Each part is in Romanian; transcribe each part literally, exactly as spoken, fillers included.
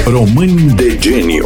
Români de geniu.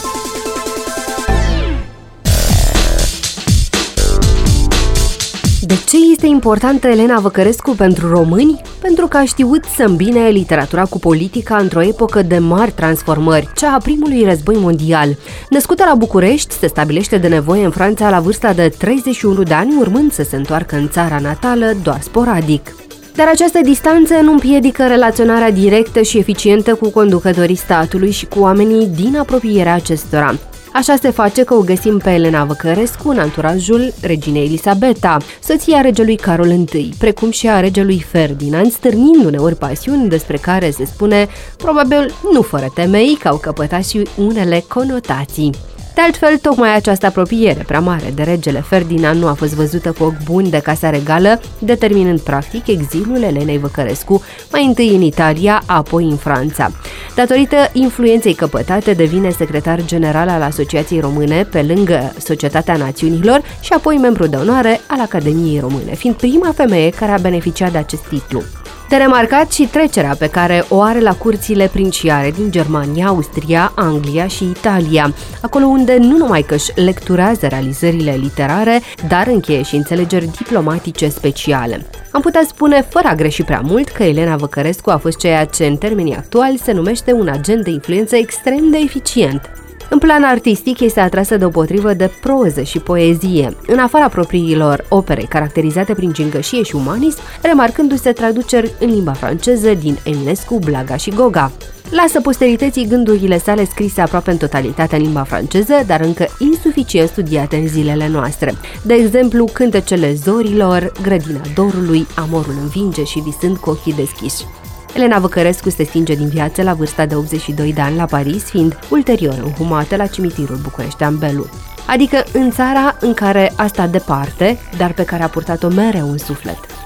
De ce este importantă Elena Văcărescu pentru români? Pentru că a știut să îmbine literatura cu politica într-o epocă de mari transformări, cea a primului război mondial. Născută la București, se stabilește de nevoie în Franța la vârsta de treizeci și unu de ani, urmând să se întoarcă în țara natală doar sporadic. Dar această distanță nu împiedică relaționarea directă și eficientă cu conducătorii statului și cu oamenii din apropierea acestora. Așa se face că o găsim pe Elena Văcărescu în anturajul reginei Elisabeta, soția regelui Carol I, precum și a regelui Ferdinand, stârnind uneori pasiuni despre care se spune, probabil nu fără temei, că au căpătat și unele conotații. De altfel, tocmai această apropiere prea mare de regele Ferdinand nu a fost văzută cu ochi buni de Casa Regală, determinând practic exilul Elenei Văcărescu, mai întâi în Italia, apoi în Franța. Datorită influenței căpătate, devine secretar general al Asociației Române, pe lângă Societatea Națiunilor, și apoi membru de onoare al Academiei Române, fiind prima femeie care a beneficiat de acest titlu. De remarcat și trecerea pe care o are la curțile princiare din Germania, Austria, Anglia și Italia, acolo unde nu numai că își lecturează realizările literare, dar încheie și înțelegeri diplomatice speciale. Am putea spune, fără a greși prea mult, că Elena Văcărescu a fost ceea ce în termenii actuali se numește un agent de influență extrem de eficient. În plan artistic, este atrasă deopotrivă de proză și poezie, în afara propriilor opere caracterizate prin gingășie și umanism, remarcându-se traduceri în limba franceză din Eminescu, Blaga și Goga. Lasă posterității gândurile sale scrise aproape în totalitate în limba franceză, dar încă insuficient studiate în zilele noastre. De exemplu, Cântecele zorilor, Grădina dorului, Amorul învinge și Visând cu ochii deschiși. Elena Văcărescu se stinge din viață la vârsta de optzeci și doi de ani la Paris, fiind ulterior înhumată la cimitirul Bucureștean Belu. Adică în țara în care a stat departe, dar pe care a purtat-o mereu în suflet.